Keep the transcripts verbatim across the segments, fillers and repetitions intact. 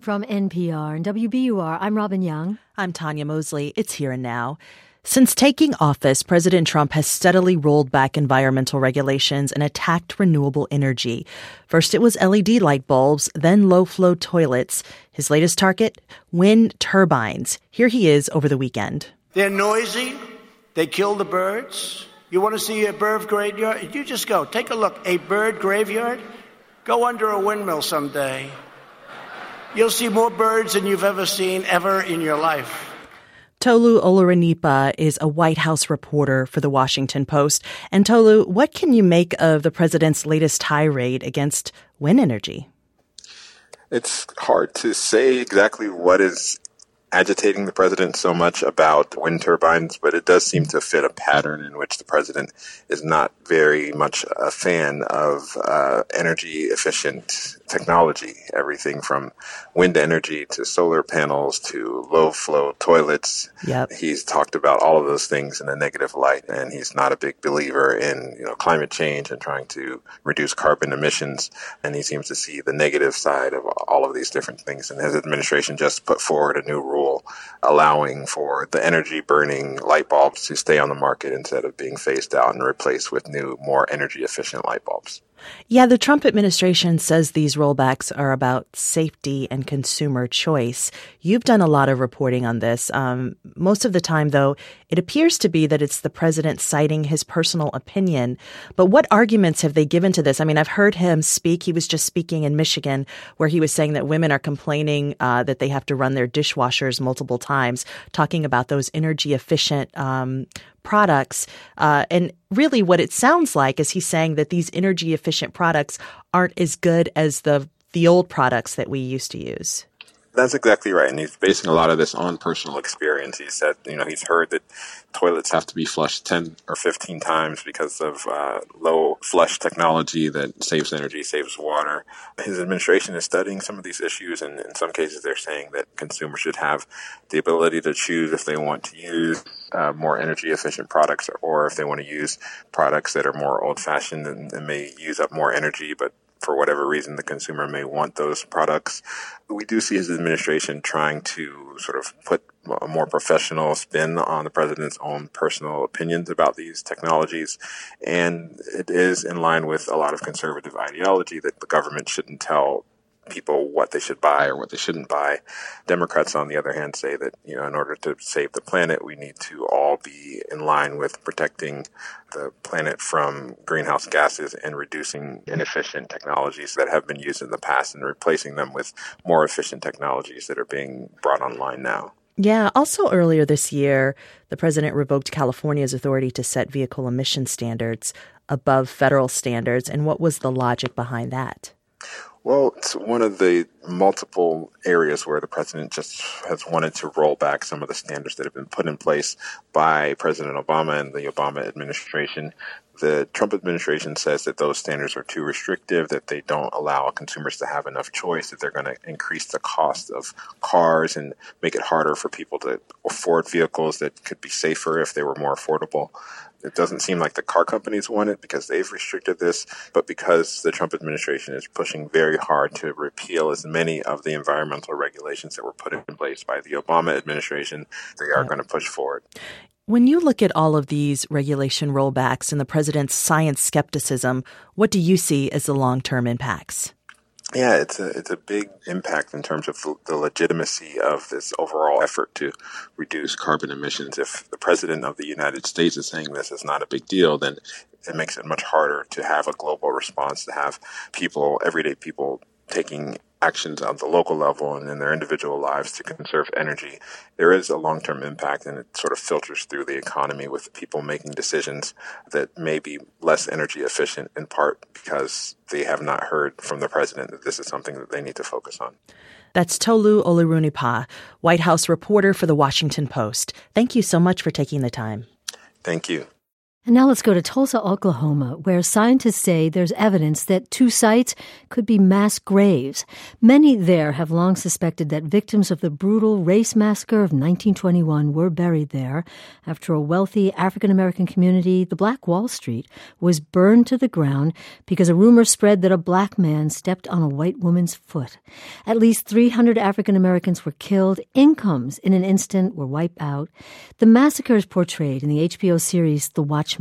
From N P R and W B U R, I'm Robin Young. I'm Tanya Mosley. It's Here and Now. Since taking office, President Trump has steadily rolled back environmental regulations and attacked renewable energy. First, it was L E D light bulbs, then low-flow toilets. His latest target, wind turbines. Here he is over the weekend. They're noisy. They kill the birds. You want to see a bird graveyard? You just go. Take a look. A bird graveyard? Go under a windmill someday. You'll see more birds than you've ever seen ever in your life. Tolu Olorunnipa is a White House reporter for The Washington Post. And Tolu, what can you make of the president's latest tirade against wind energy? It's hard to say exactly what is agitating the president so much about wind turbines, but it does seem to fit a pattern in which the president is not very much a fan of uh, energy efficient technology, everything from wind energy to solar panels to low flow toilets. Yep. He's talked about all of those things in a negative light, and he's not a big believer in, you know, climate change and trying to reduce carbon emissions. And he seems to see the negative side of all of these different things. And his administration just put forward a new rule allowing for the energy burning light bulbs to stay on the market instead of being phased out and replaced with new, more energy efficient light bulbs. Yeah, the Trump administration says these rollbacks are about safety and consumer choice. You've done a lot of reporting on this. Um, most of the time, though, it appears to be that it's the president citing his personal opinion. But what arguments have they given to this? I mean, I've heard him speak. He was just speaking in Michigan where he was saying that women are complaining uh, that they have to run their dishwashers multiple times, talking about those energy efficient um products. Uh, and really what it sounds like is he's saying that these energy efficient products aren't as good as the the old products that we used to use. That's exactly right. And he's basing a lot of this on personal experience. He said, you know, he's heard that toilets have to be flushed ten or fifteen times because of uh, low flush technology that saves energy, saves water. His administration is studying some of these issues, and in some cases they're saying that consumers should have the ability to choose if they want to use uh, more energy efficient products or if they want to use products that are more old fashioned and, and may use up more energy, but for whatever reason, the consumer may want those products. We do see his administration trying to sort of put a more professional spin on the president's own personal opinions about these technologies. And it is in line with a lot of conservative ideology that the government shouldn't tell people what they should buy or what they shouldn't buy. Democrats, on the other hand, say that, you know, in order to save the planet, we need to all be in line with protecting the planet from greenhouse gases and reducing inefficient technologies that have been used in the past and replacing them with more efficient technologies that are being brought online now. Yeah. Also earlier this year, the president revoked California's authority to set vehicle emission standards above federal standards. And what was the logic behind that? Well, it's one of the multiple areas where the president just has wanted to roll back some of the standards that have been put in place by President Obama and the Obama administration. The Trump administration says that those standards are too restrictive, that they don't allow consumers to have enough choice, that they're going to increase the cost of cars and make it harder for people to afford vehicles that could be safer if they were more affordable. It doesn't seem like the car companies want it because they've restricted this, but because the Trump administration is pushing very hard to repeal as many of the environmental regulations that were put in place by the Obama administration, they are going to push forward. When you look at all of these regulation rollbacks and the president's science skepticism, what do you see as the long-term impacts? Yeah, it's a it's a big impact in terms of the legitimacy of this overall effort to reduce carbon emissions. If the president of the United States is saying this is not a big deal, then it makes it much harder to have a global response, to have people, everyday people, taking actions on the local level and in their individual lives to conserve energy. There is a long-term impact, and it sort of filters through the economy with people making decisions that may be less energy efficient, in part because they have not heard from the president that this is something that they need to focus on. That's Tolu Olorunnipa, White House reporter for The Washington Post. Thank you so much for taking the time. Thank you. And now let's go to Tulsa, Oklahoma, where scientists say there's evidence that two sites could be mass graves. Many there have long suspected that victims of the brutal race massacre of nineteen twenty-one were buried there after a wealthy African-American community, the Black Wall Street, was burned to the ground because a rumor spread that a black man stepped on a white woman's foot. At least three hundred African-Americans were killed. Incomes in an instant were wiped out. The massacre is portrayed in the H B O series The Watchmen.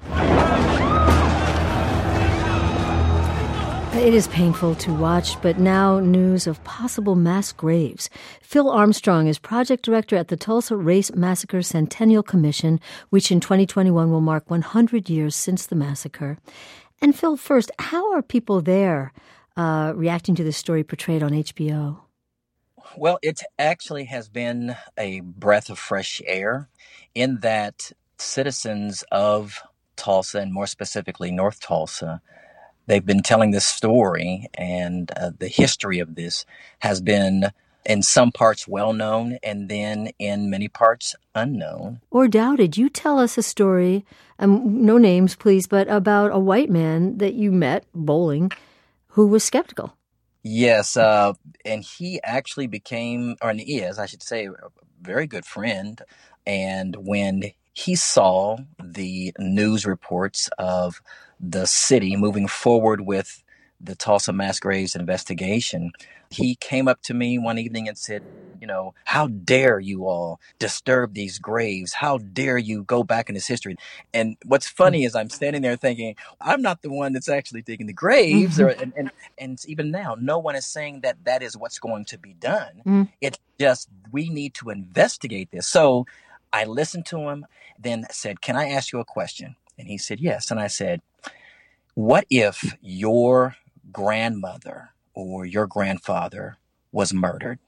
It is painful to watch, but now news of possible mass graves. Phil Armstrong is project director at the Tulsa Race Massacre Centennial Commission, which in twenty twenty-one will mark one hundred years since the massacre. And Phil, first, how are people there uh, reacting to this story portrayed on H B O? Well, it actually has been a breath of fresh air in that citizens of Tulsa, and more specifically North Tulsa, they've been telling this story, and uh, the history of this has been in some parts well known and then in many parts unknown. Or doubted. You tell us a story, um, no names please, but about a white man that you met bowling who was skeptical. Yes, uh, and he actually became, or is, I should say, a very good friend. And when he saw the news reports of the city moving forward with the Tulsa mass graves investigation, he came up to me one evening and said, you know, how dare you all disturb these graves? How dare you go back in this history? And what's funny is I'm standing there thinking, I'm not the one that's actually digging the graves. or, and, and, and even now, no one is saying that that is what's going to be done. Mm. It's just we need to investigate this. So I listened to him, then said, can I ask you a question? And he said, yes. And I said, what if your grandmother or your grandfather was murdered,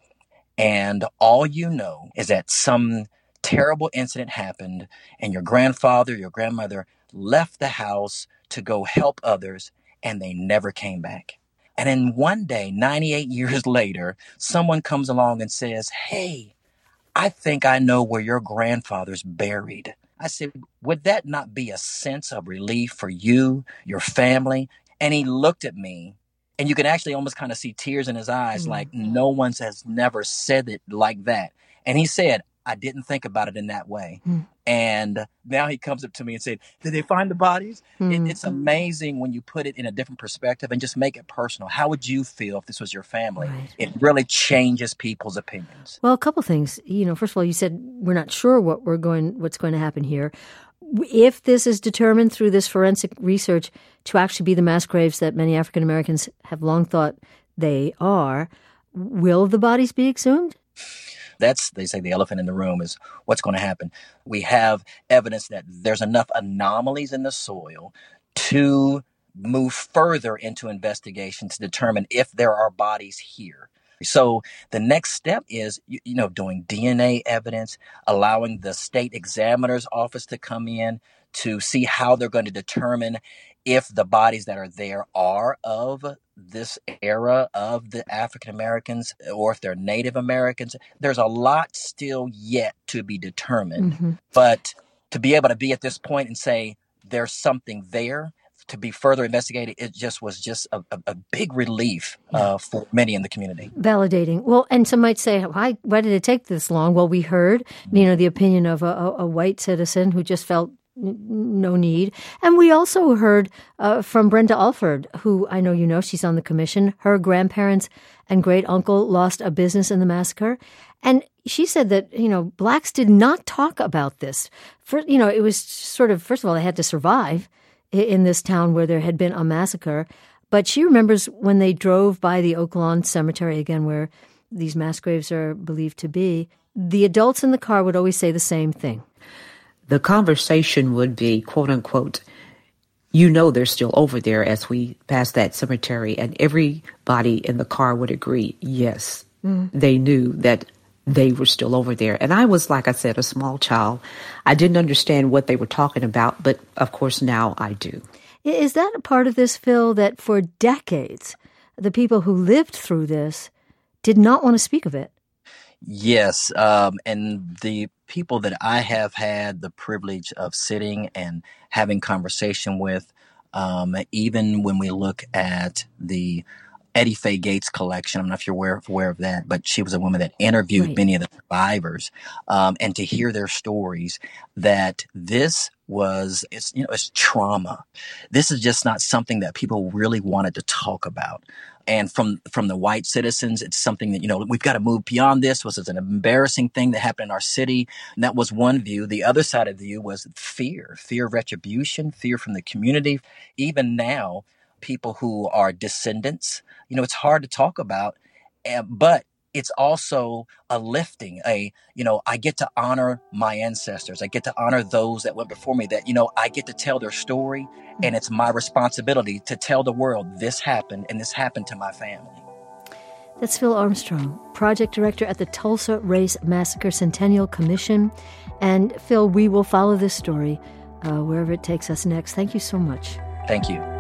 and all you know is that some terrible incident happened and your grandfather, your grandmother left the house to go help others and they never came back? And then one day, ninety-eight years later, someone comes along and says, hey, I think I know where your grandfather's buried. I said, would that not be a sense of relief for you, your family? And he looked at me, and you can actually almost kind of see tears in his eyes, mm-hmm. like no one has never said it like that. And he said, I didn't think about it in that way. Mm-hmm. And now he comes up to me and said, did they find the bodies? Mm-hmm. It, it's amazing when you put it in a different perspective and just make it personal. How would you feel if this was your family? Right. It really changes people's opinions. Well, a couple things. You know, first of all, you said we're not sure what we're going, what's going to happen here. If this is determined through this forensic research to actually be the mass graves that many African Americans have long thought they are, will the bodies be exhumed? That's, they say, the elephant in the room is what's going to happen. We have evidence that there's enough anomalies in the soil to move further into investigation to determine if there are bodies here. So the next step is, you, you know, doing D N A evidence, allowing the state examiner's office to come in to see how they're going to determine if the bodies that are there are of this era of the African Americans or if they're Native Americans. There's a lot still yet to be determined. Mm-hmm. But to be able to be at this point and say there's something there to be further investigated, it just was just a, a, a big relief uh, for many in the community. Validating. Well, and some might say, why, why did it take this long? Well, we heard, you know, the opinion of a, a white citizen who just felt no need. And we also heard uh, from Brenda Alford, who I know you know, she's on the commission. Her grandparents and great uncle lost a business in the massacre. And she said that, you know, blacks did not talk about this. For, you know, it was sort of, first of all, they had to survive in this town where there had been a massacre. But she remembers when they drove by the Oak Lawn Cemetery, again, where these mass graves are believed to be, the adults in the car would always say the same thing. The conversation would be, quote unquote, you know they're still over there as we pass that cemetery. And everybody in the car would agree, yes, mm. they knew that they were still over there. And I was, like I said, a small child. I didn't understand what they were talking about, but of course now I do. Is that a part of this, Phil, that for decades, the people who lived through this did not want to speak of it? Yes, um, and the people that I have had the privilege of sitting and having conversation with, um, even when we look at the Eddie Faye Gates collection, I don't know if you're aware, aware of that, but she was a woman that interviewed Right. many of the survivors, um, and to hear their stories, that this was, it's, you know, it's trauma. This is just not something that people really wanted to talk about. And from from the white citizens, it's something that, you know, we've got to move beyond this. Was it an embarrassing thing that happened in our city? And that was one view. The other side of the view was fear, fear of retribution, fear from the community. Even now, people who are descendants, you know, it's hard to talk about, uh, but it's also a lifting, a, you know, I get to honor my ancestors. I get to honor those that went before me, that, you know, I get to tell their story, and it's my responsibility to tell the world this happened and this happened to my family. That's Phil Armstrong, project director at the Tulsa Race Massacre Centennial Commission. And Phil, we will follow this story uh, wherever it takes us next. Thank you so much. Thank you.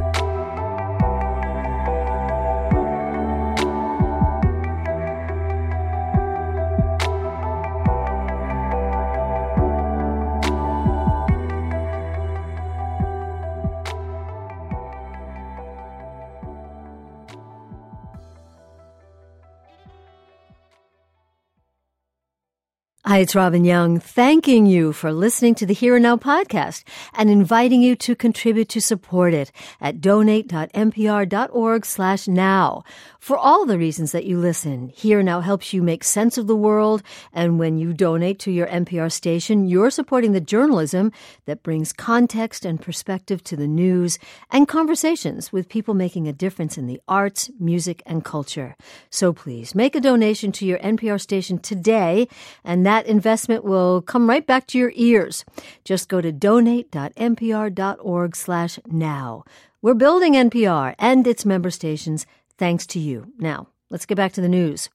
Hi, it's Robin Young, thanking you for listening to the Here and Now podcast and inviting you to contribute to support it at donate.npr.org slash now. For all the reasons that you listen, Here and Now helps you make sense of the world, and when you donate to your N P R station, you're supporting the journalism that brings context and perspective to the news and conversations with people making a difference in the arts, music, and culture. So please, make a donation to your N P R station today, and that That investment will come right back to your ears. Just go to donate.npr.org slash now. We're building N P R and its member stations thanks to you. Now, let's get back to the news.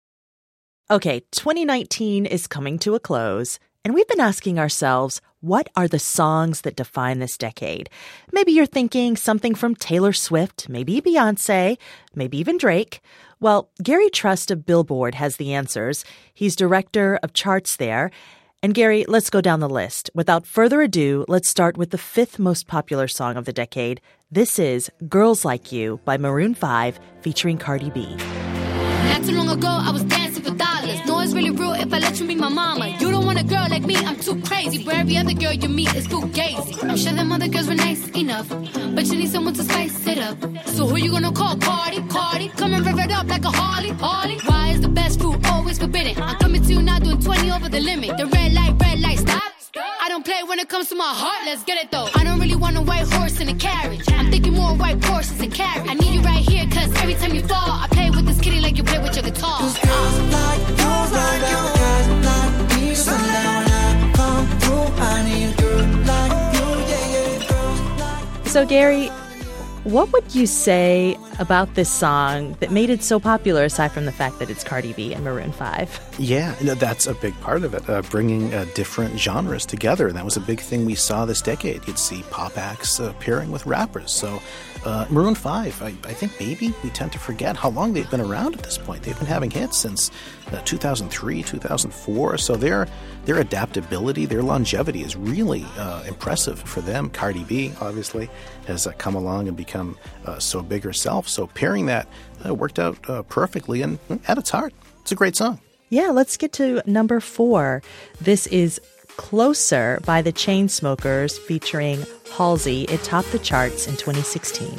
Okay, twenty nineteen is coming to a close, and we've been asking ourselves, what are the songs that define this decade? Maybe you're thinking something from Taylor Swift, maybe Beyonce, maybe even Drake. Well, Gary Trust of Billboard has the answers. He's director of charts there. And Gary, let's go down the list. Without further ado, let's start with the fifth most popular song of the decade. This is Girls Like You by Maroon five featuring Cardi B. Not too long ago, I was dancing for dollars. No, it's really real if I let you be my mama. You don't want a girl like me, I'm too crazy. But every other girl you meet is fugazi. I'm sure them other girls were nice enough, but you need someone to spice it up. So who you gonna call? Cardi, Cardi. Come and rev it up like a Harley, Harley. Why is the best food always forbidden? I'm coming to you now doing twenty over the limit. The red light, red light, stop. I don't play when it comes to my heart, let's get it though. I don't really want a white horse in a carriage. I'm thinking more white horses and carriage. I need you right here, cause every time you fall, I play with this kitty like you play with your guitar. Cause girls like, girls like you, guys like me. So now when I come through, I need a girl like you, yeah, yeah, girls like. So Gary, what would you say about this song that made it so popular, aside from the fact that it's Cardi B and Maroon five? Yeah, no, that's a big part of it, uh, bringing uh, different genres together. And that was a big thing we saw this decade. You'd see pop acts uh, pairing with rappers. So uh, Maroon five, I, I think maybe we tend to forget how long they've been around at this point. They've been having hits since uh, two thousand three, two thousand four. So their, their adaptability, their longevity is really uh, impressive for them. Cardi B, obviously, has uh, come along and become uh, so big herself. So pairing that uh, worked out uh, perfectly, and at its heart, it's a great song. Yeah, let's get to number four. This is Closer by the Chainsmokers featuring Halsey. It topped the charts in twenty sixteen.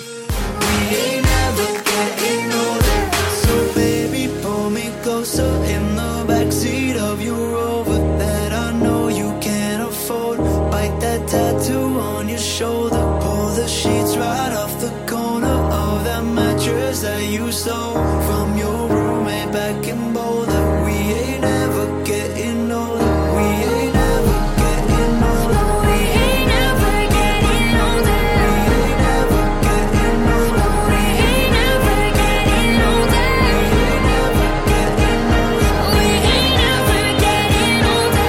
We ain't never getting older, so baby, pull me closer in the backseat of your Rover that I know you can't afford. Bite that tattoo on your shoulder, pull the sheets right off the corner of that mattress that you stole from your roommate back in Boulder. We ain't never getting older. We ain't never getting older. We ain't never getting older. We ain't never getting older. We ain't never getting older. We ain't never getting older.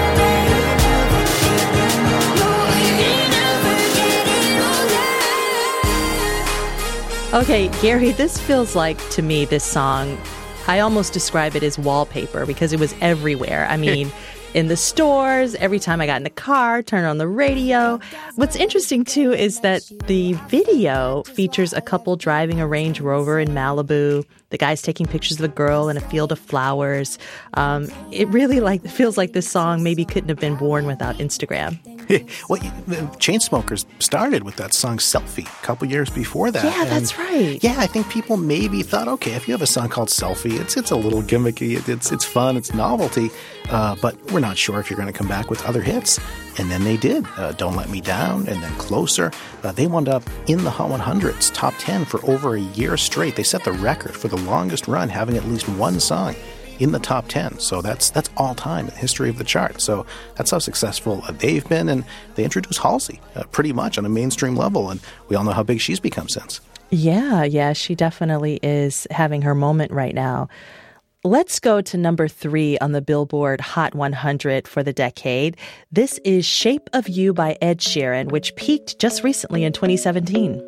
We ain't never getting older. Okay, Gary, this feels like, to me, this song, I almost describe it as wallpaper because it was everywhere. I mean, in the stores, every time I got in the car, turn on the radio. What's interesting, too, is that the video features a couple driving a Range Rover in Malibu. The guy's taking pictures of a girl in a field of flowers. Um, it really like feels like this song maybe couldn't have been born without Instagram. Well, the Chainsmokers started with that song Selfie a couple years before that. Yeah, and that's right. Yeah, I think people maybe thought, okay, if you have a song called Selfie, it's it's a little gimmicky, it, it's it's fun, it's novelty, uh, but we're not sure if you're going to come back with other hits. And then they did. Uh, Don't Let Me Down, and then Closer. Uh, they wound up in the Hot one hundreds, top ten for over a year straight. They set the record for the longest run, having at least one song in the top ten. So that's that's all time in the history of the chart. So that's how successful uh, they've been. And they introduced Halsey uh, pretty much on a mainstream level. And we all know how big she's become since. Yeah, yeah, she definitely is having her moment right now. Let's go to number three on the Billboard Hot one hundred for the decade. This is Shape of You by Ed Sheeran, which peaked just recently in twenty seventeen.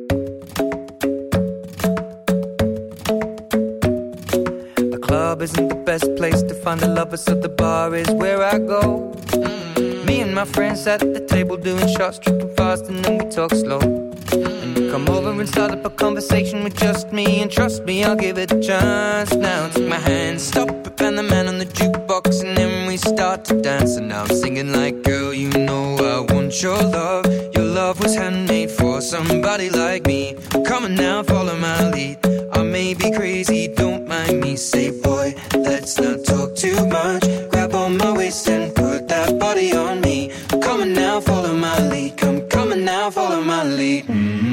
The club isn't the best place to find the lovers, so the bar is where I go. Mm-hmm. Me and my friends at the table doing shots, tripping fast, and then we talk slow. And you come over and start up a conversation with just me, and trust me, I'll give it a chance. Now take my hand, stop it, and the man on the jukebox, and then we start to dance. And now I'm singing like, girl, you know I want your love. Your love was handmade for somebody like me. Come on now, follow my lead. I may be crazy, don't mind me. Say, boy, let's not talk too much. Grab on my waist and put that body on me. Come on now, follow my lead. Come, come on now, follow my lead.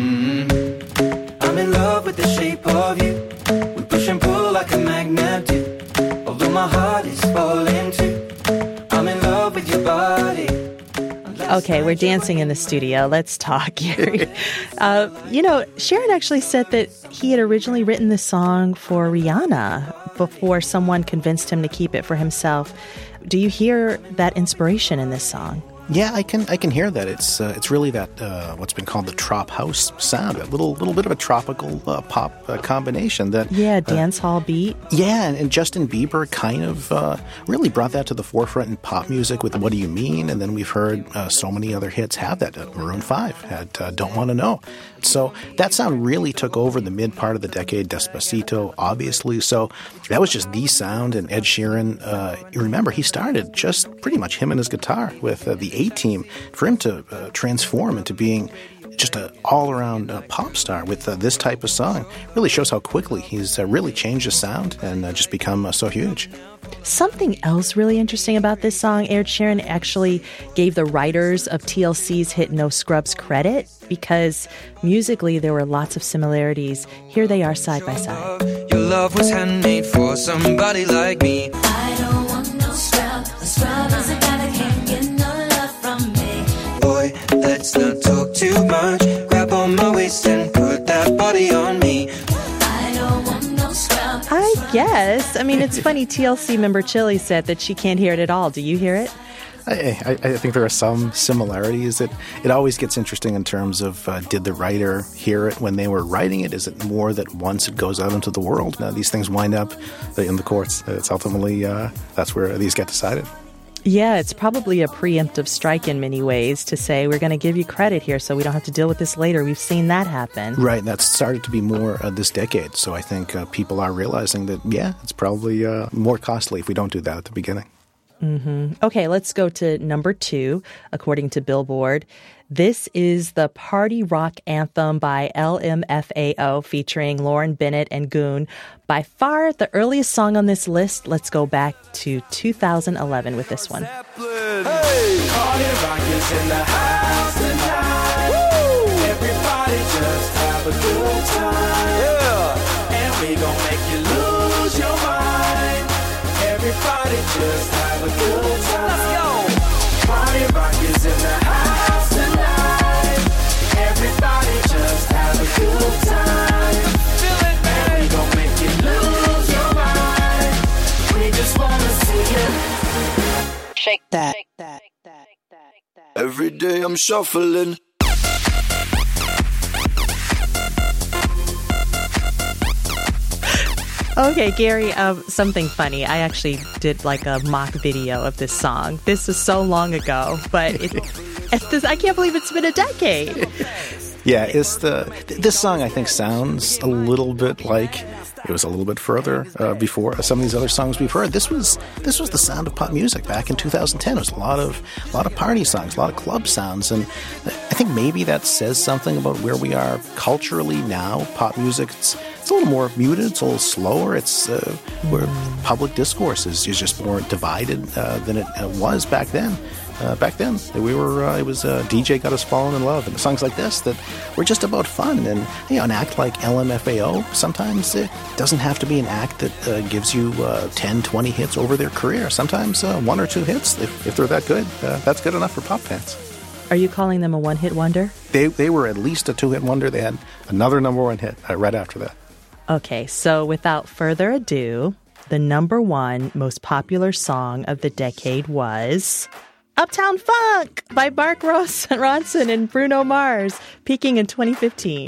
Mm-hmm. I'm in love with the shape of you. We push and pull like a magnet do. Although my heart is falling too. I'm in love with your body. Okay, we're dancing in the studio. Let's talk here. uh, you know, Sheeran actually said that he had originally written this song for Rihanna before someone convinced him to keep it for himself. Do you hear that inspiration in this song? Yeah, I can I can hear that. It's uh, it's really that uh, what's been called the trop house sound, a little little bit of a tropical uh, pop uh, combination. That yeah, dance uh, hall beat. Yeah, and, and Justin Bieber kind of uh, really brought that to the forefront in pop music with "What Do You Mean?" And then we've heard uh, so many other hits have that. Uh, Maroon five had uh, "Don't Want to Know." So that sound really took over the mid part of the decade. Despacito, obviously. So that was just the sound. And Ed Sheeran, uh, you remember, he started just pretty much him and his guitar with uh, the A-Team. For him to uh, transform into being just an all-around uh, pop star with uh, this type of song really shows how quickly he's uh, really changed his sound and uh, just become uh, so huge. Something else really interesting about this song, Ed Sheeran actually gave the writers of T L C's hit No Scrubs credit because musically there were lots of similarities. Here they are side by side. Your love was handmade for somebody like me. I don't want no scrub. A scrub is a guy that can't get no love from me. Boy, let's not talk too much. Grab on my waist and put that body on me. I don't want no scrub. I guess. I mean, it's funny. T L C member Chili said that she can't hear it at all. Do you hear it? I, I, I think there are some similarities. It it always gets interesting in terms of uh, did the writer hear it when they were writing it? Is it more that once it goes out into the world, uh, these things wind up in the courts? It's ultimately, uh, that's where these get decided. Yeah, it's probably a preemptive strike in many ways to say we're going to give you credit here so we don't have to deal with this later. We've seen that happen. Right. That's started to be more uh, this decade. So I think uh, people are realizing that, yeah, it's probably uh, more costly if we don't do that at the beginning. Mm-hmm. Okay, let's go to number two, according to Billboard. This is the party rock anthem by L M F A O featuring Lauren Bennett and Goon. By far the earliest song on this list. Let's go back to two thousand eleven with this one. Hey! Party rock is in the house tonight. Woo! Everybody just have a good time. Yeah! And we gon' make you lose your mind. Everybody just have a good time. Let's go! Party rock is in the house tonight. Everybody just have a good time. Feel it, man. And we gon' make you lose your mind. We just wanna see you shake that. Shake that. Every day I'm shuffling. Okay, Gary, um, something funny. I actually did like a mock video of this song. This was so long ago, but it, it's this, I can't believe it's been a decade. Yeah, it's the this song I think sounds a little bit like it was a little bit further uh, before some of these other songs we've heard. This was this was the sound of pop music back in two thousand ten. It was a lot of a lot of party songs, a lot of club sounds, and I think maybe that says something about where we are culturally now. Pop music, it's, it's a little more muted, it's a little slower. It's uh, where public discourse is, is just more divided uh, than it uh, was back then. Uh, back then, we were. Uh, it was uh, D J Got Us Falling in Love, and songs like this that were just about fun. And you know, an act like L M F A O sometimes it doesn't have to be an act that uh, gives you uh, ten, twenty hits over their career. Sometimes uh, one or two hits, if, if they're that good, uh, that's good enough for pop fans. Are you calling them a one-hit wonder? They they were at least a two-hit wonder. They had another number one hit uh, right after that. Okay, so without further ado, the number one most popular song of the decade was Uptown Funk by Mark Ross Ronson and Bruno Mars, peaking in twenty fifteen.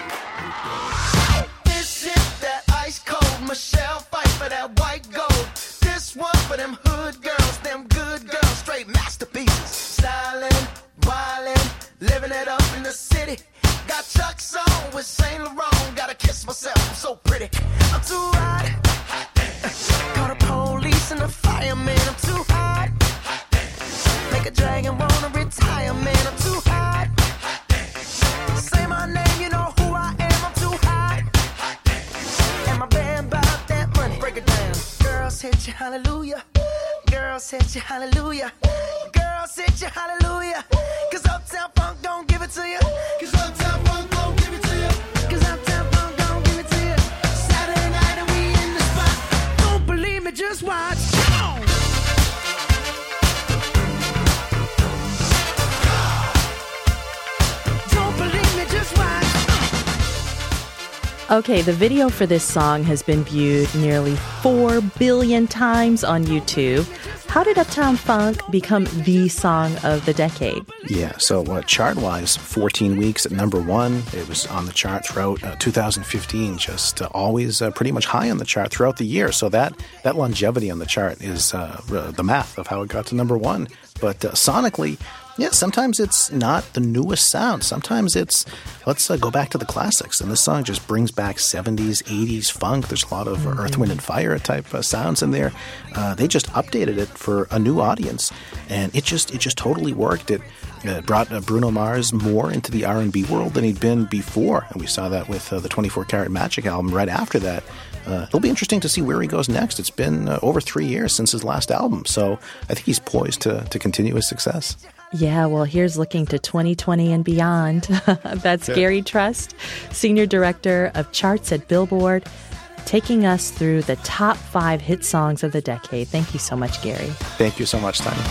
This is that ice cold Michelle fight for that white gold. This one for them hood girls, them good girls, straight masterpieces. Stylin', wildin', living it up in the city. Got Chuck's on with Saint Laurent. Gotta kiss myself, I'm so pretty. I'm too hot. Call the police and the fireman. I'm too hot. Make a dragon wanna retire, man. I'm too hot. Say my name, you know who I am. I'm too hot. And my band bought that money. Break it down. Girls hit you, hallelujah. Girls hit you, hallelujah. Girls hit you, hallelujah. Cause Uptown Funk don't give it to you. Cause Uptown Funk don't give it to you. Cause Uptown Funk don't give it to you. Saturday night and we in the spot. Don't believe me, just watch. Okay, the video for this song has been viewed nearly four billion times on YouTube. How did Uptown Funk become the song of the decade? Yeah, so uh, chart-wise, fourteen weeks at number one. It was on the chart throughout uh, two thousand fifteen, just uh, always uh, pretty much high on the chart throughout the year. So that, that longevity on the chart is uh, uh, the math of how it got to number one. But uh, sonically, yeah, sometimes it's not the newest sound. Sometimes it's, let's uh, go back to the classics. And this song just brings back seventies, eighties funk. There's a lot of mm-hmm. Earth, Wind, and Fire type uh, sounds in there. Uh, they just updated it for a new audience. And it just it just totally worked. It uh, brought uh, Bruno Mars more into the R and B world than he'd been before. And we saw that with uh, the twenty-four Karat Magic album right after that. Uh, it'll be interesting to see where he goes next. It's been uh, over three years since his last album. So I think he's poised to, to continue his success. Yeah, well, here's looking to twenty twenty and beyond. That's yeah. Gary Trust, Senior Director of Charts at Billboard, taking us through the top five hit songs of the decade. Thank you so much, Gary. Thank you so much, Tanya.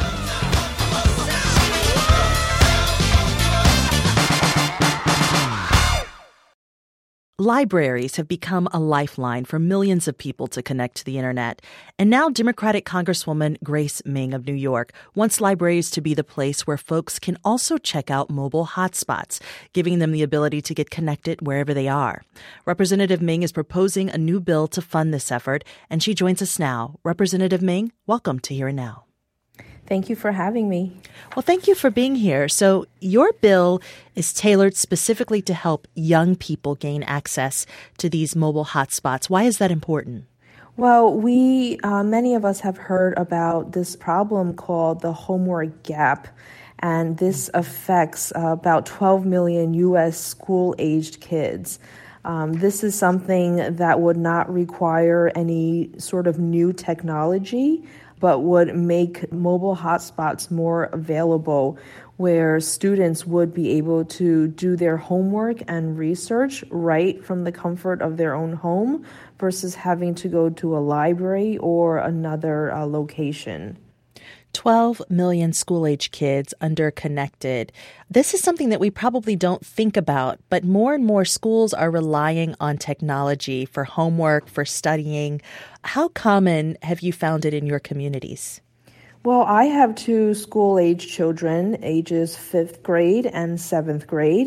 Libraries have become a lifeline for millions of people to connect to the internet. And now Democratic Congresswoman Grace Meng of New York wants libraries to be the place where folks can also check out mobile hotspots, giving them the ability to get connected wherever they are. Representative Meng is proposing a new bill to fund this effort, and she joins us now. Representative Meng, welcome to Here and Now. Thank you for having me. Well, thank you for being here. So your bill is tailored specifically to help young people gain access to these mobile hotspots. Why is that important? Well, we, uh, many of us have heard about this problem called the homework gap, and this affects uh, about twelve million U S school-aged kids. Um, this is something that would not require any sort of new technology, but would make mobile hotspots more available, where students would be able to do their homework and research right from the comfort of their own home versus having to go to a library or another uh, location. twelve million school-age kids underconnected. This is something that we probably don't think about, but more and more schools are relying on technology for homework, for studying. How common have you found it in your communities? Well, I have two school-age children, ages fifth grade and seventh grade.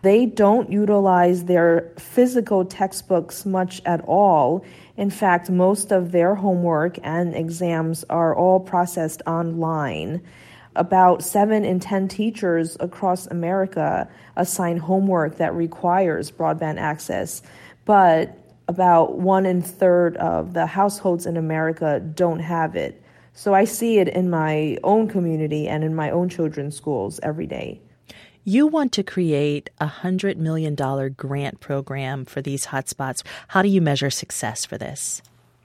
They don't utilize their physical textbooks much at all. In fact, most of their homework and exams are all processed online. About seven in ten teachers across America assign homework that requires broadband access, but about one in third of the households in America don't have it. So I see it in my own community and in my own children's schools every day. You want to create a one hundred million dollars grant program for these hotspots. How do you measure success for this?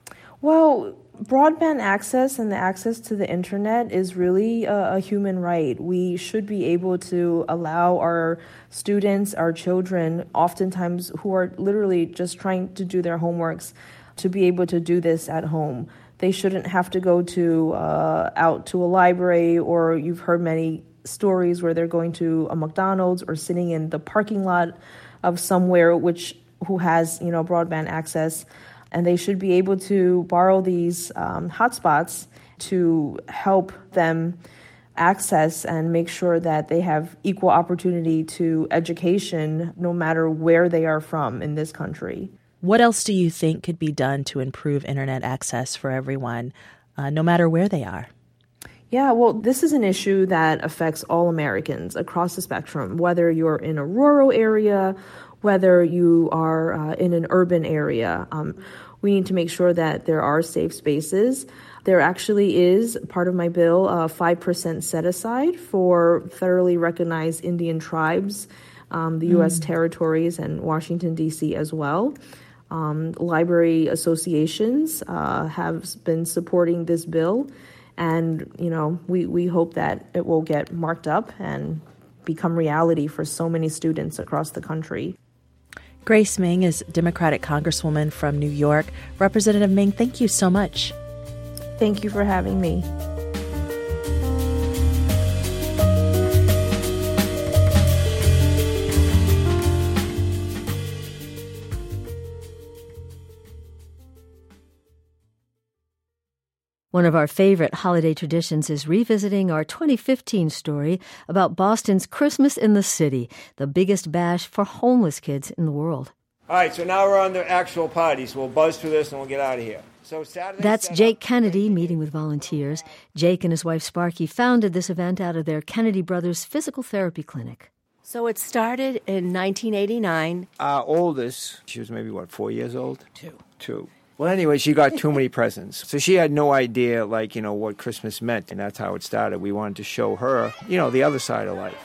Well, broadband access and the access to the internet is really a, a human right. We should be able to allow our students, our children, oftentimes who are literally just trying to do their homeworks, to be able to do this at home. They shouldn't have to go to uh, out to a library, or you've heard many stories where they're going to a McDonald's or sitting in the parking lot of somewhere which who has, you know, broadband access. And they should be able to borrow these um, hotspots to help them access and make sure that they have equal opportunity to education no matter where they are from in this country. What else do you think could be done to improve internet access for everyone, uh, no matter where they are? Yeah, well, this is an issue that affects all Americans across the spectrum, whether you're in a rural area, whether you are uh, in an urban area. Um, we need to make sure that there are safe spaces. There actually is, part of my bill, a five percent set aside for federally recognized Indian tribes, um, the U S mm. territories, and Washington, D C as well. Um, library associations uh, have been supporting this bill. And, you know, we, we hope that it will get marked up and become reality for so many students across the country. Grace Meng is Democratic Congresswoman from New York. Representative Meng, thank you so much. Thank you for having me. One of our favorite holiday traditions is revisiting our twenty fifteen story about Boston's Christmas in the City, the biggest bash for homeless kids in the world. All right, so now we're on the actual parties. We'll buzz through this and we'll get out of here. So Saturday, That's Jake Kennedy meeting with volunteers. Jake and his wife Sparky founded this event out of their Kennedy Brothers Physical Therapy Clinic. So it started in nineteen eighty-nine. Our oldest, she was maybe, what, four years old? Two. Two. Well, anyway, she got too many presents. So she had no idea, like, you know, what Christmas meant. And that's how it started. We wanted to show her, you know, the other side of life.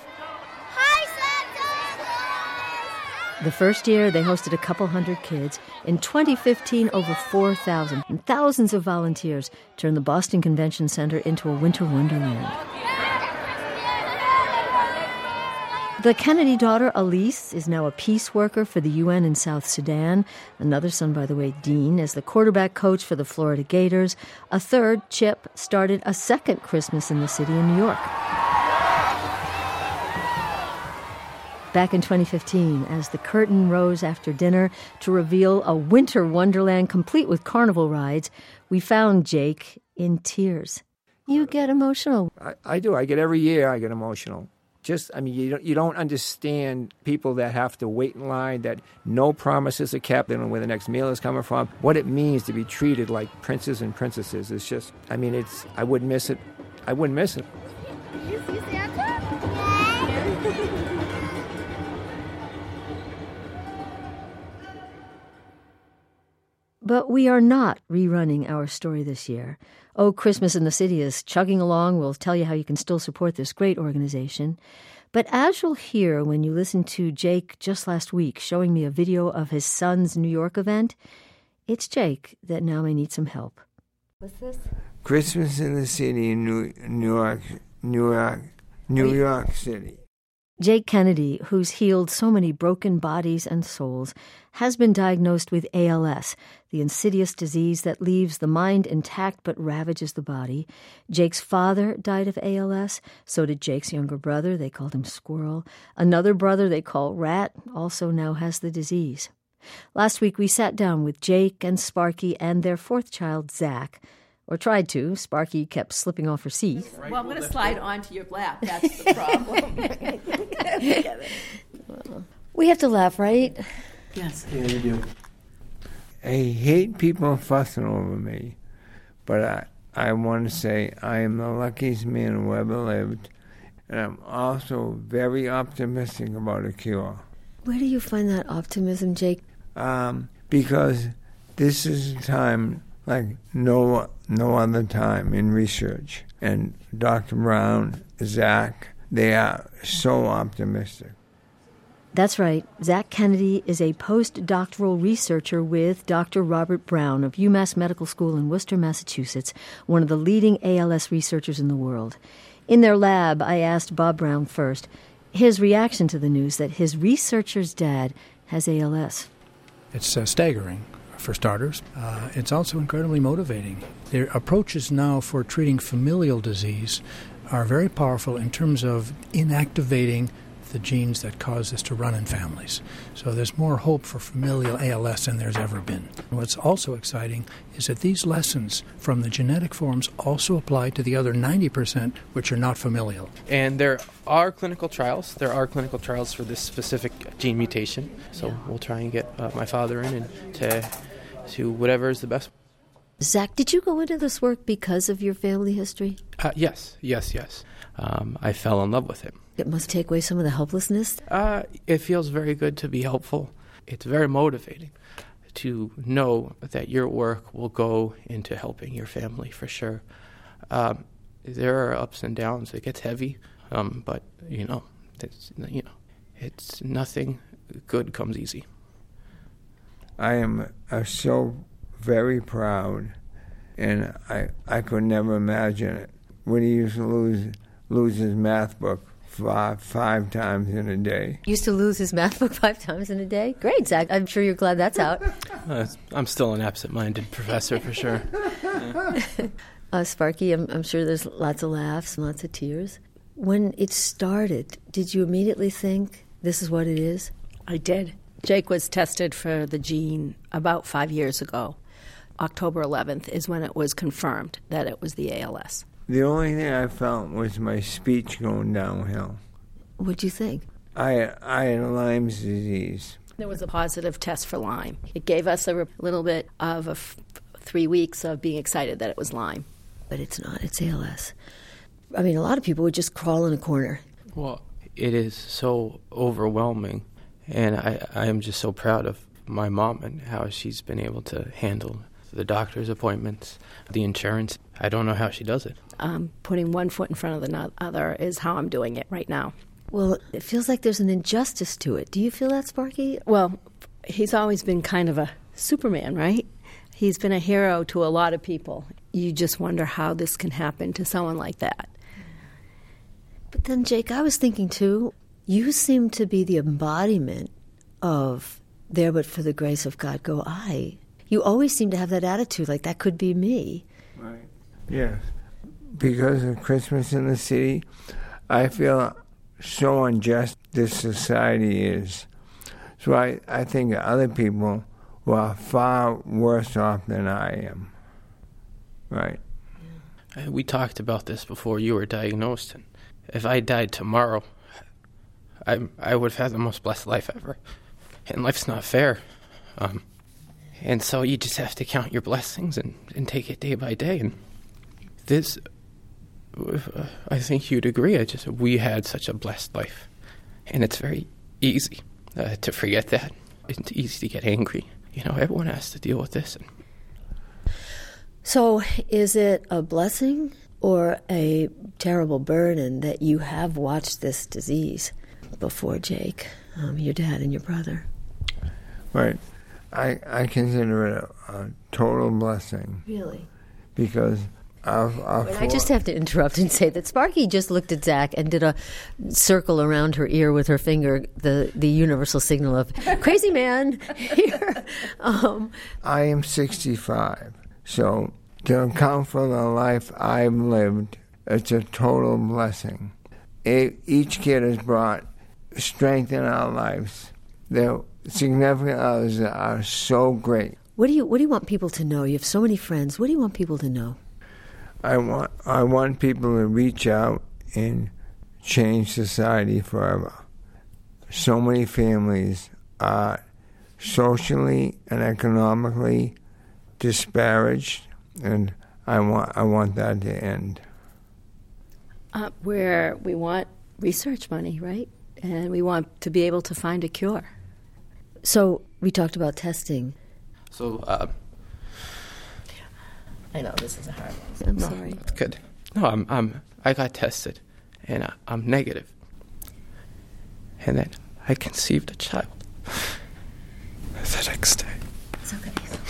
Hi, Santa! The first year, they hosted a couple hundred kids. In twenty fifteen, over four thousand. And thousands of volunteers turned the Boston Convention Center into a winter wonderland. The Kennedy daughter, Elise, is now a peace worker for the U N in South Sudan. Another son, by the way, Dean, is the quarterback coach for the Florida Gators. A third, Chip, started a second Christmas in the City in New York. Back in twenty fifteen, as the curtain rose after dinner to reveal a winter wonderland complete with carnival rides, we found Jake in tears. You get emotional. I, I do. I get every year I get emotional. Just, I mean, you don't, you don't understand people that have to wait in line, that no promises are kept, they don't know where the next meal is coming from. What it means to be treated like princes and princesses is just, I mean, it's, I wouldn't miss it. I wouldn't miss it. Did you see Santa? But we are not rerunning our story this year. Oh, Christmas in the City is chugging along. We'll tell you how you can still support this great organization. But as you'll hear when you listen to Jake just last week showing me a video of his son's New York event, it's Jake that now may need some help. What's this? Christmas in the City in New, New York, New York, New York City. Jake Kennedy, who's healed so many broken bodies and souls, has been diagnosed with A L S, the insidious disease that leaves the mind intact but ravages the body. Jake's father died of A L S. So did Jake's younger brother. They called him Squirrel. Another brother they call Rat also now has the disease. Last week we sat down with Jake and Sparky and their fourth child, Zach. Or tried to. Sparky kept slipping off her seat. Well, I'm going to slide onto your lap. That's the problem. We have to laugh, right? Yes. Yeah, you do. I hate people fussing over me, but I, I want to say I am the luckiest man who ever lived, and I'm also very optimistic about a cure. Where do you find that optimism, Jake? Um, because this is a time like no no other time in research. And Doctor Brown, Zach, they are so optimistic. That's right. Zach Kennedy is a postdoctoral researcher with Doctor Robert Brown of UMass Medical School in Worcester, Massachusetts, one of the leading A L S researchers in the world. In their lab, I asked Bob Brown first his reaction to the news that his researcher's dad has A L S. It's uh, staggering, for starters. Uh, it's also incredibly motivating. Their approaches now for treating familial disease are very powerful in terms of inactivating the genes that cause this to run in families. So there's more hope for familial A L S than there's ever been. What's also exciting is that these lessons from the genetic forms also apply to the other ninety percent which are not familial. And there are clinical trials. There are clinical trials for this specific gene mutation. So we'll try and get uh, my father in and to, to whatever is the best. Zach, did you go into this work because of your family history? Uh, yes, yes, yes. Um, I fell in love with it. It must take away some of the helplessness? Uh, it feels very good to be helpful. It's very motivating to know that your work will go into helping your family, for sure. Um, there are ups and downs. It gets heavy, um, but, you know, it's, you know, it's nothing good comes easy. I am uh, so very proud, and I I could never imagine it. When he used to lose, lose his math book Five, five times in a day. Used to lose his math book five times in a day? Great, Zach. I'm sure you're glad that's out. Uh, I'm still an absent-minded professor, for sure. Yeah. uh, Sparky, I'm, I'm sure there's lots of laughs and lots of tears. When it started, did you immediately think this is what it is? I did. Jake was tested for the gene about five years ago. October eleventh is when it was confirmed that it was the A L S. The only thing I felt was my speech going downhill. What'd you think? I I had Lyme's disease. There was a positive test for Lyme. It gave us a little bit of a f- three weeks of being excited that it was Lyme. But it's not. It's A L S. I mean, a lot of people would just crawl in a corner. Well, it is so overwhelming. And I, I am just so proud of my mom and how she's been able to handle the doctor's appointments, the insurance. I don't know how she does it. Um, putting one foot in front of the other is how I'm doing it right now. Well, it feels like there's an injustice to it. Do you feel that, Sparky? Well, he's always been kind of a Superman, right? He's been a hero to a lot of people. You just wonder how this can happen to someone like that. But then, Jake, I was thinking, too, you seem to be the embodiment of there but for the grace of God go I. You always seem to have that attitude, like that could be me. Right. Yes. Because of Christmas in the City, I feel so unjust this society is. So I, I think other people who are far worse off than I am. Right. Yeah. We talked about this before you were diagnosed. And if I died tomorrow, I I would have had the most blessed life ever. And life's not fair. Um, and so you just have to count your blessings and, and take it day by day. And this, uh, I think you'd agree, I just we had such a blessed life. And it's very easy uh, to forget that. It's easy to get angry. You know, everyone has to deal with this. So is it a blessing or a terrible burden that you have watched this disease before, Jake, um, your dad and your brother? Right. I, I consider it a, a total blessing. Really? Because our, our I just have to interrupt and say that Sparky just looked at Zach and did a circle around her ear with her finger, the, the universal signal of, crazy man, here. Um, I am sixty-five, so to account for the life I've lived, it's a total blessing. It, each kid has brought strength in our lives. Their significant others are so great. What do you What do you want people to know? You have so many friends. What do you want people to know? I want I want people to reach out and change society forever. so many families are socially and economically disparaged, and I want I want that to end. Uh, where we want research money, right? And we want to be able to find a cure. So we talked about testing. So, uh, I know this is a hard one. I'm no, sorry. It's good. No, I'm, I'm, I got tested, and I, I'm negative. And then I conceived a child the next day. It's okay.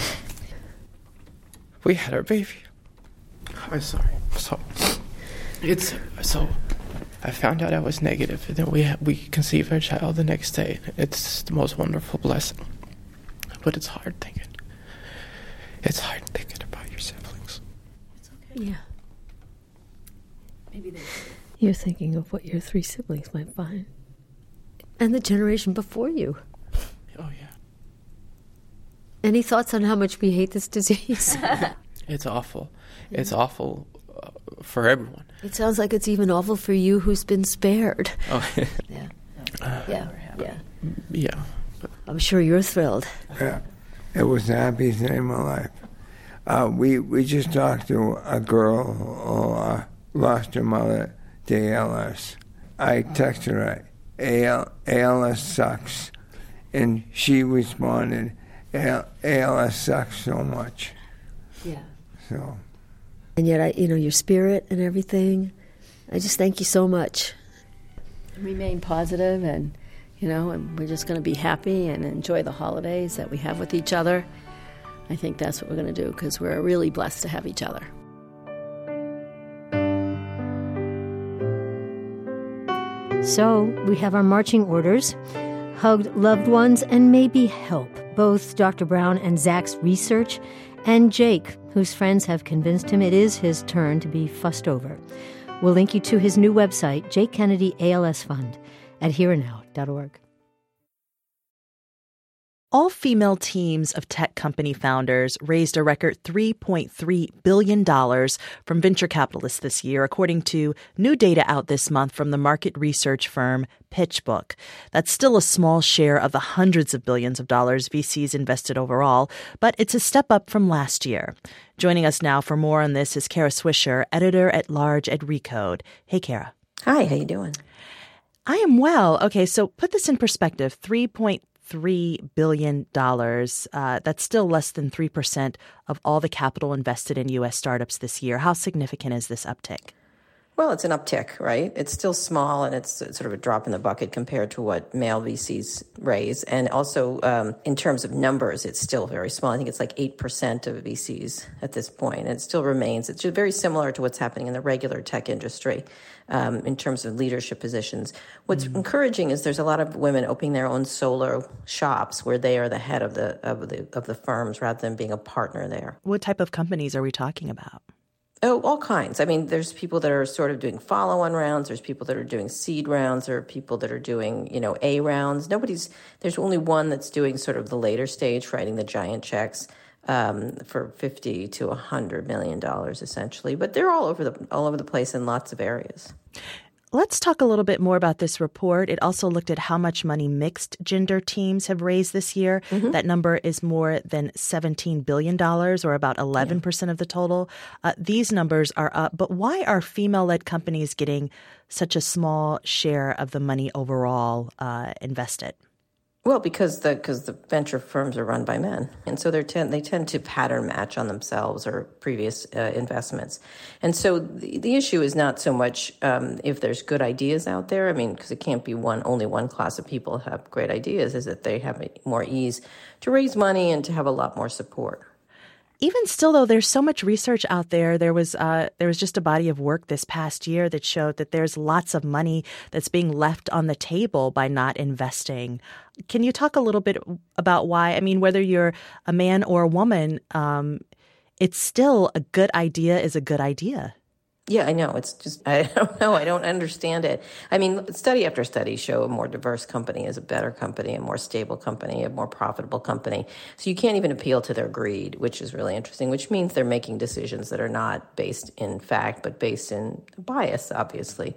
We had our baby. I'm sorry. So, it's, so, I found out I was negative, and then we ha- we conceived our child the next day. It's the most wonderful blessing. But it's hard thinking. It's hard thinking about your siblings. It's okay. Yeah. Maybe they. You're thinking of what your three siblings might find. And the generation before you. Oh, yeah. Any thoughts on how much we hate this disease? It's awful. It's awful uh, for everyone. It sounds like it's even awful for you who's been spared. Oh, Yeah. uh, Yeah. Yeah. yeah. I'm sure you're thrilled. Yeah, it was the happiest day of my life. Uh, we we just talked to a girl who uh, lost her mother to A L S. I texted her, A L S sucks, and she responded, A L S sucks so much. Yeah. So. And yet, I, you know, your spirit and everything, I just thank you so much. Remain positive, and, you know, and we're just going to be happy and enjoy the holidays that we have with each other. I think that's what we're going to do, because we're really blessed to have each other. So we have our marching orders, hugged loved ones, and maybe help. Both Doctor Brown and Zach's research, and Jake, whose friends have convinced him it is his turn to be fussed over. We'll link you to his new website, Jake Kennedy A L S Fund, at here and now dot org. All-female teams of tech company founders raised a record three point three billion dollars from venture capitalists this year, according to new data out this month from the market research firm PitchBook. That's still a small share of the hundreds of billions of dollars V Cs invested overall, but it's a step up from last year. Joining us now for more on this is Kara Swisher, editor-at-large at Recode. Hey, Kara. Hi, how you doing? I am well. Okay, so put this in perspective. three point three billion dollars. Uh, that's still less than three percent of all the capital invested in U S startups this year. How significant is this uptick? Well, it's an uptick, right? It's still small, and it's sort of a drop in the bucket compared to what male V Cs raise. And also, um, in terms of numbers, it's still very small. I think it's like eight percent of V Cs at this point. And it still remains. It's very similar to what's happening in the regular tech industry um, in terms of leadership positions. What's mm-hmm. encouraging is there's a lot of women opening their own solo shops where they are the head of the of the of the firms rather than being a partner there. What type of companies are we talking about? Oh, all kinds. I mean, there's people that are sort of doing follow-on rounds. There's people that are doing seed rounds. There are people that are doing, you know, A rounds. Nobody's, there's only one that's doing sort of the later stage, writing the giant checks um, for fifty to one hundred million dollars, essentially. But they're all over the all over the place in lots of areas. Let's talk a little bit more about this report. It also looked at how much money mixed gender teams have raised this year. Mm-hmm. That number is more than seventeen billion dollars, or about eleven percent yeah. of the total. Uh, these numbers are up, but why are female-led companies getting such a small share of the money overall uh, invested? Well, because the because the venture firms are run by men, and so they tend they tend to pattern match on themselves or previous uh, investments, and so the, the issue is not so much um, if there's good ideas out there. I mean, because it can't be one only one class of people have great ideas. Is that they have more ease to raise money and to have a lot more support. Even still, though, there's so much research out there. There was uh, there was just a body of work this past year that showed that there's lots of money that's being left on the table by not investing. Can you talk a little bit about why? I mean, whether you're a man or a woman, um, it's still a good idea is a good idea. Yeah, I know. It's just, I don't know. I don't understand it. I mean, study after study show a more diverse company is a better company, a more stable company, a more profitable company. So you can't even appeal to their greed, which is really interesting, which means they're making decisions that are not based in fact, but based in bias, obviously.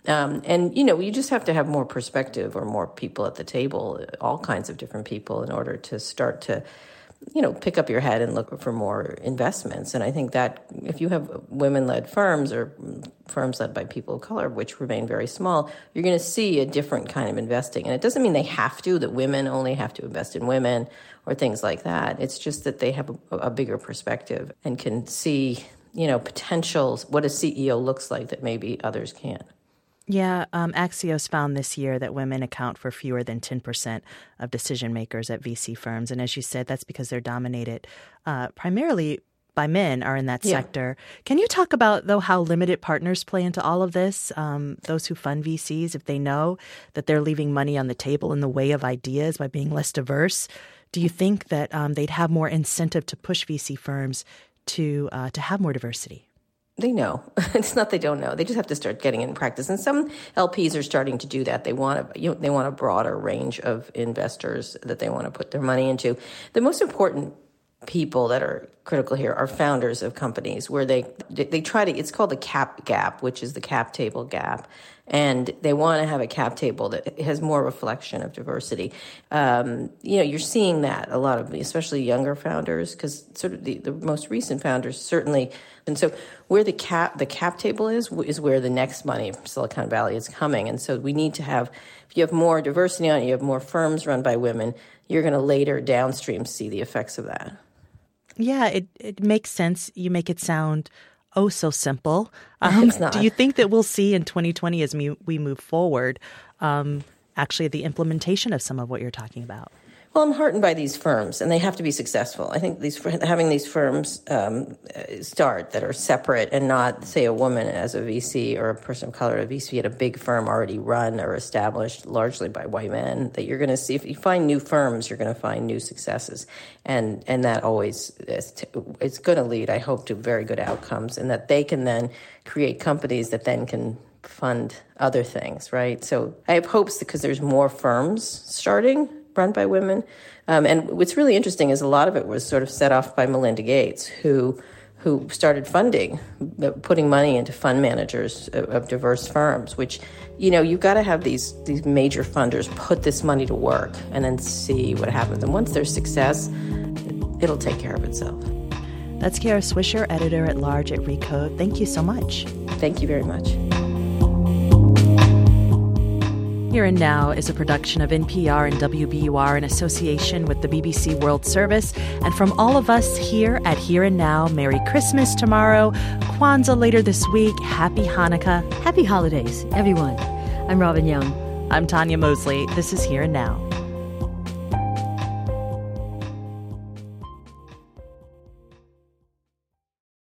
Um, and, you know, you just have to have more perspective or more people at the table, all kinds of different people, in order to start to, you know, pick up your head and look for more investments. And I think that if you have women-led firms or firms led by people of color, which remain very small, you're going to see a different kind of investing. And it doesn't mean they have to, that women only have to invest in women or things like that. It's just that they have a, a bigger perspective and can see, you know, potentials, what a C E O looks like that maybe others can't. Yeah, um, Axios found this year that women account for fewer than ten percent of decision makers at V C firms. And as you said, that's because they're dominated uh, primarily by men are in that Yeah. sector. Can you talk about, though, how limited partners play into all of this? Um, those who fund V Cs, if they know that they're leaving money on the table in the way of ideas by being less diverse, do you think that um, they'd have more incentive to push V C firms to uh, to have more diversity? They know. It's not they don't know. They just have to start getting in practice. And some L Ps are starting to do that. They want a, you know, they want a broader range of investors that they want to put their money into. The most important people that are critical here are founders of companies where they they try to, it's called the cap gap, which is the cap table gap. And they want to have a cap table that has more reflection of diversity. Um, you know, you're seeing that a lot of, especially younger founders, because sort of the, the most recent founders certainly. And so where the cap the cap table is, is where the next money from Silicon Valley is coming. And so we need to have, if you have more diversity on it, you have more firms run by women, you're going to later downstream see the effects of that. Yeah, it, it makes sense. You make it sound oh so simple. Um, it's not. Do you think that we'll see in twenty twenty as we, we move forward um, actually the implementation of some of what you're talking about? Well, I'm heartened by these firms, and they have to be successful. I think these having these firms um, start that are separate and not, say, a woman as a V C or a person of color, a V C at a big firm already run or established largely by white men, that you're going to see, if you find new firms, you're going to find new successes. And and that always, is t- it's going to lead, I hope, to very good outcomes, and that they can then create companies that then can fund other things, right? So I have hopes because there's more firms starting run by women. Um, and what's really interesting is a lot of it was sort of set off by Melinda Gates, who who started funding, putting money into fund managers of, of diverse firms, which, you know, you've got to have these, these major funders put this money to work and then see what happens. And once there's success, it'll take care of itself. That's Kara Swisher, editor-at-large at Recode. Thank you so much. Thank you very much. Here and Now is a production of N P R and W B U R in association with the B B C World Service. And from all of us here at Here and Now, Merry Christmas tomorrow, Kwanzaa later this week, Happy Hanukkah. Happy holidays, everyone. I'm Robin Young. I'm Tanya Mosley. This is Here and Now.